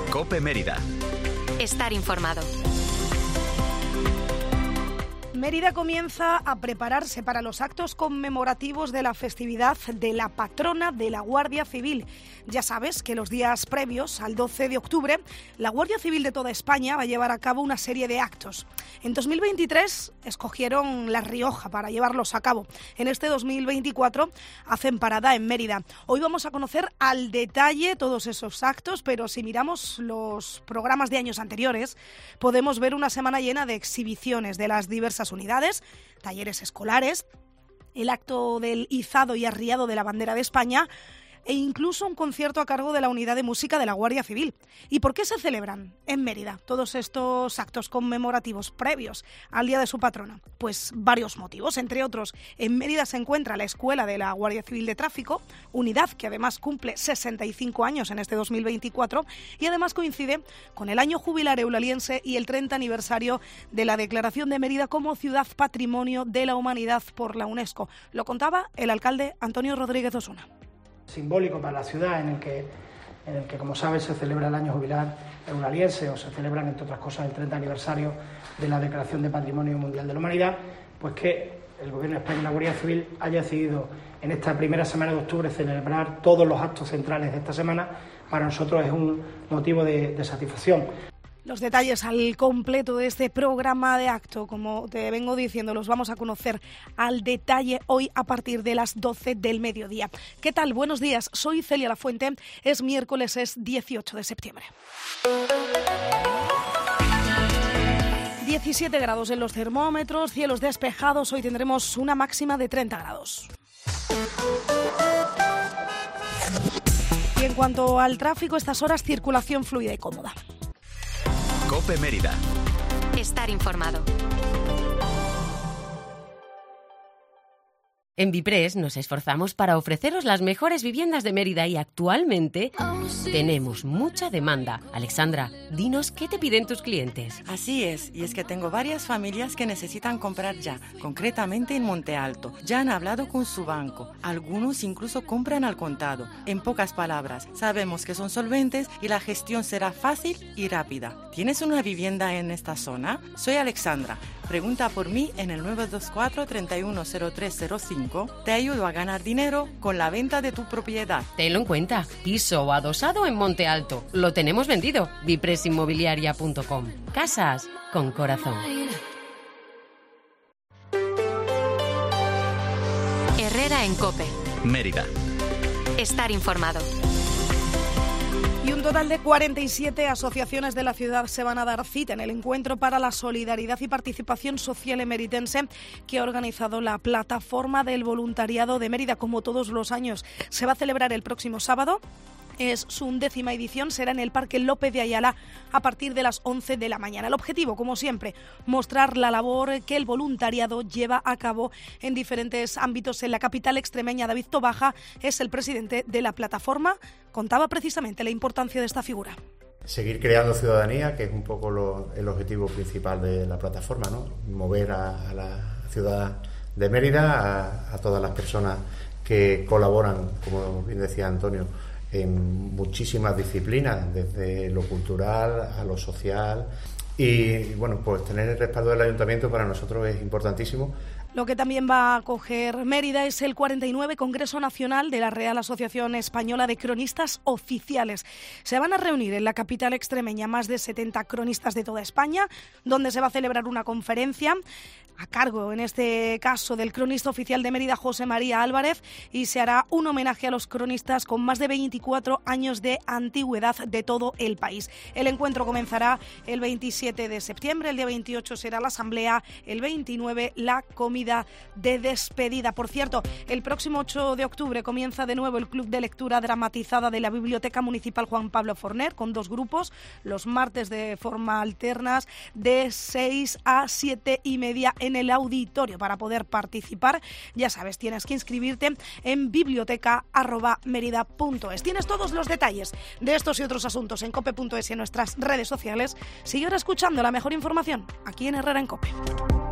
COPE Mérida. Estar informado. Mérida comienza a prepararse para los actos conmemorativos de la festividad de la patrona de la Guardia Civil. Ya sabes que los días previos al 12 de octubre, la Guardia Civil de toda España va a llevar a cabo una serie de actos. En 2023 escogieron La Rioja para llevarlos a cabo. En este 2024 hacen parada en Mérida. Hoy vamos a conocer al detalle todos esos actos, pero si miramos los programas de años anteriores, podemos ver una semana llena de exhibiciones de las diversas unidades, talleres escolares, el acto del izado y arriado de la bandera de España e incluso un concierto a cargo de la Unidad de Música de la Guardia Civil. ¿Y por qué se celebran en Mérida todos estos actos conmemorativos previos al Día de su patrona? Pues varios motivos. Entre otros, en Mérida se encuentra la Escuela de la Guardia Civil de Tráfico, unidad que además cumple 65 años en este 2024 y además coincide con el año jubilar eulaliense y el 30 aniversario de la declaración de Mérida como Ciudad Patrimonio de la Humanidad por la UNESCO. Lo contaba el alcalde Antonio Rodríguez Osuna. Simbólico para la ciudad en el que, como sabes, se celebra el año jubilar eulaliense o se celebran, entre otras cosas, el 30 aniversario de la Declaración de Patrimonio Mundial de la Humanidad, pues que el Gobierno de España y la Guardia Civil haya decidido en esta primera semana de octubre celebrar todos los actos centrales de esta semana. Para nosotros es un motivo de satisfacción. Los detalles al completo de este programa de acto, como te vengo diciendo, los vamos a conocer al detalle hoy a partir de las 12 del mediodía. ¿Qué tal? Buenos días, soy Celia Lafuente, es miércoles, es 18 de septiembre. 17 grados en los termómetros, cielos despejados, hoy tendremos una máxima de 30 grados. Y en cuanto al tráfico, estas horas circulación fluida y cómoda. COPE Mérida. Estar informado. En Vipress nos esforzamos para ofreceros las mejores viviendas de Mérida y actualmente tenemos mucha demanda. Alexandra, dinos qué te piden tus clientes. Así es, y es que tengo varias familias que necesitan comprar ya, concretamente en Monte Alto. Ya han hablado con su banco, algunos incluso compran al contado. En pocas palabras, sabemos que son solventes y la gestión será fácil y rápida. ¿Tienes una vivienda en esta zona? Soy Alexandra. Pregunta por mí en el 924 310305. Te ayudo a ganar dinero con la venta de tu propiedad. Tenlo en cuenta. Piso o adosado en Monte Alto. Lo tenemos vendido. Vipressinmobiliaria.com. Casas con corazón. Herrera en COPE. Mérida. Estar informado. Y un total de 47 asociaciones de la ciudad se van a dar cita en el Encuentro para la Solidaridad y Participación Social Emeritense que ha organizado la Plataforma del Voluntariado de Mérida. Como todos los años, se va a celebrar el próximo sábado. Es su 11ª edición, será en el Parque López de Ayala a partir de las 11 de la mañana. El objetivo, como siempre, mostrar la labor que el voluntariado lleva a cabo en diferentes ámbitos en la capital extremeña. David Tobaja es el presidente de la plataforma. Contaba precisamente la importancia de esta figura. Seguir creando ciudadanía, que es un poco el objetivo principal de la plataforma, ¿no? Mover a la ciudad de Mérida, a todas las personas que colaboran, como bien decía Antonio, en muchísimas disciplinas, desde lo cultural a lo social. Y bueno, pues tener el respaldo del ayuntamiento para nosotros es importantísimo. Lo que también va a acoger Mérida es el 49 Congreso Nacional de la Real Asociación Española de Cronistas Oficiales. Se van a reunir en la capital extremeña más de 70 cronistas de toda España, donde se va a celebrar una conferencia a cargo, en este caso, del cronista oficial de Mérida, José María Álvarez, y se hará un homenaje a los cronistas con más de 24 años de antigüedad de todo el país. El encuentro comenzará el 27 de septiembre, el día 28 será la asamblea, el 29 la comida de despedida. Por cierto, el próximo 8 de octubre comienza de nuevo el Club de Lectura Dramatizada de la Biblioteca Municipal Juan Pablo Forner, con 2 grupos, los martes de forma alternas de 6 a 7 y media en el auditorio. Para poder participar, ya sabes, tienes que inscribirte en biblioteca@merida.es. Tienes todos los detalles de estos y otros asuntos en cope.es y en nuestras redes sociales. Sigue ahora escuchando la mejor información aquí en Herrera en COPE.